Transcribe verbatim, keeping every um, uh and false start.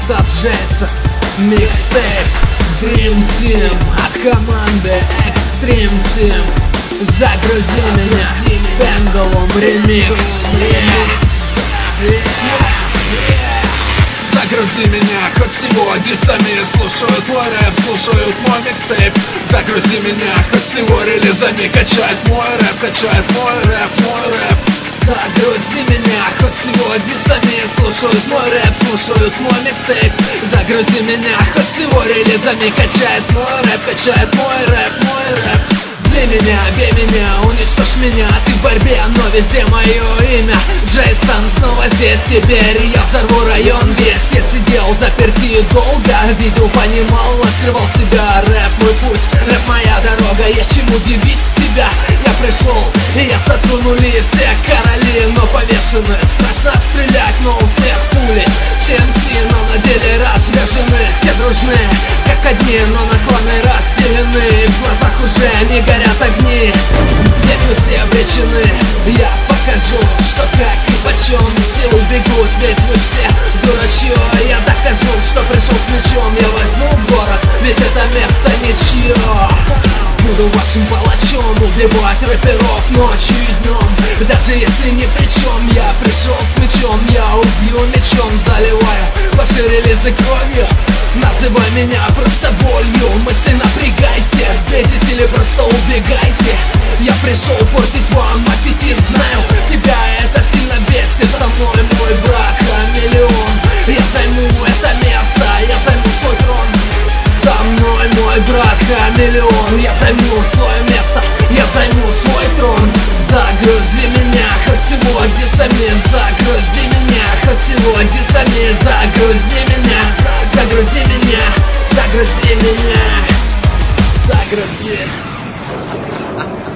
Это Джейсон, микстейп Dream Team от команды Extreme Team. Загрузи меня, Pendulum Remix. Загрузи меня, хоть сегодня сами слушают мой рэп, слушают мой микстейп. Загрузи меня, хоть всего релизами качает мой рэп, качает мой рэп, мой рэп. Загрузи меня, хоть сегодня сами слушают мой рэп, слушают мой микстейп. Загрузи меня, хоть всего релизами качает мой рэп, качает мой рэп, мой рэп. Зли меня, бей меня, уничтожь меня, ты в борьбе, но везде мое имя. Джейсон снова здесь, теперь я взорву район весь. Я сидел заперти долго, видел, понимал, открывал себя. Рэп мой путь, рэп моя дорога, есть чем удивить тебя. Я пришел, и я сотру нули, все короли, но повешены. Страшно стрелять, но у всех пули. Все эм си, но на деле разряжены. Все дружны, как одни, но наклоны разделены. В глазах уже не горят огни, ведь вы все обречены. Я покажу, что как и почем. Все убегут, ведь вы все дурачье. Я докажу, что пришел с мечом. Я возьму город, ведь это место ничье. Буду вашим палачом, убивать рэперов ночью и днем. Даже если ни при чем, я пришел с мечом. Я убью мечом, заливая ваши релизы кровью. Называй меня просто болью. Мысли напрягайте, бейтесь или просто убегайте. Я пришел портить вам аппетит, знаю, тебя это сильно бесит. Со мной мой брат хамелеон. Я займу это место, я займу свой трон. Со мной мой брат хамелеон. Я займу свое место, я займу свой трон. Загрузи меня, хоть сегодня сами. Загрузи меня, хоть сегодня сами. Загрузи меня, загрузи меня, загрузи меня. Загрузи.